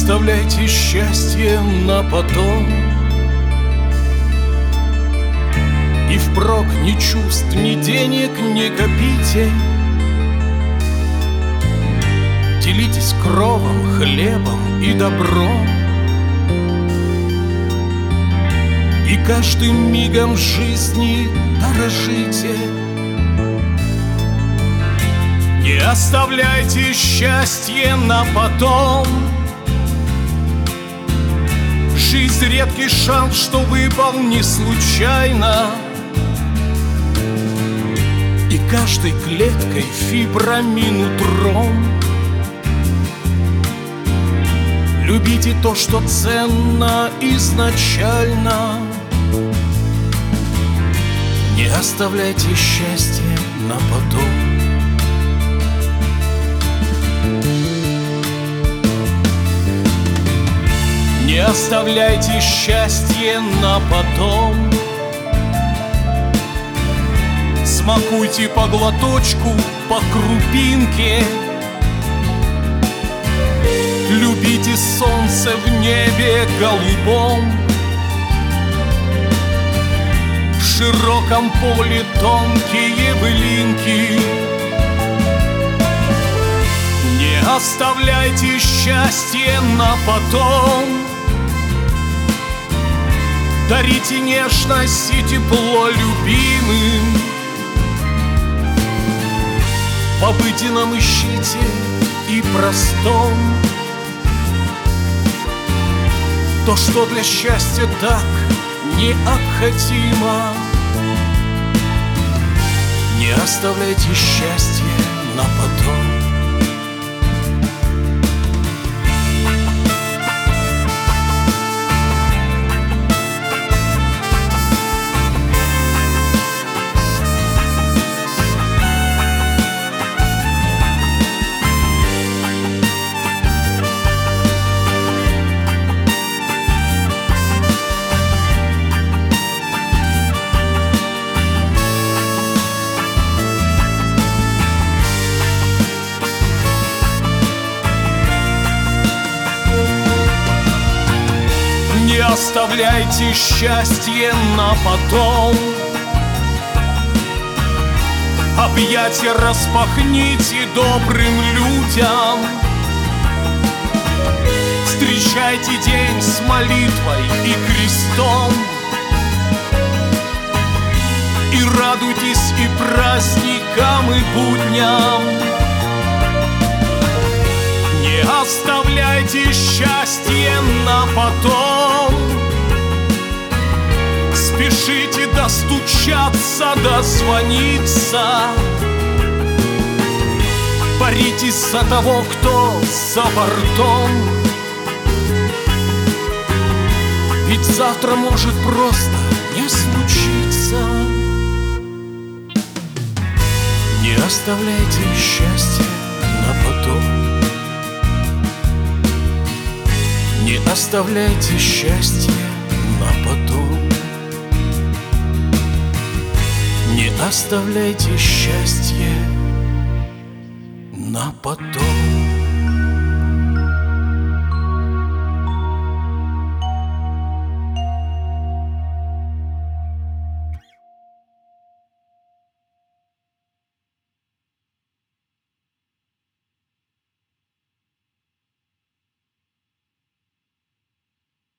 оставляйте счастье на потом. И впрок ни чувств, ни денег не копите. Делитесь кровом, хлебом и добром. И каждым мигом жизни дорожите. Не оставляйте счастье на потом. Жизнь — редкий шанс, что выпал не случайно. И каждой клеткой, фибрами, нутром любите то, что ценно изначально. Не оставляйте счастье на потом. Не оставляйте счастье на потом. Смакуйте по глоточку, по крупинке. Любите солнце в небе голубом. В широком поле тонкие былинки. Не оставляйте счастье на потом. Дарите нежность и тепло любимым. В обыденном ищите и простом то, что для счастья так необходимо. Не оставляйте счастье на потом. Не оставляйте счастье на потом. Объятия распахните добрым людям. Встречайте день с молитвой и крестом. И радуйтесь и праздникам, и будням. Не оставляйте счастье на потом. Спешите достучаться, дозвониться. Боритесь за того, кто за бортом. Ведь завтра может просто не случиться. Не оставляйте счастье на потом. Не оставляйте счастье на потом. Не оставляйте счастье на потом.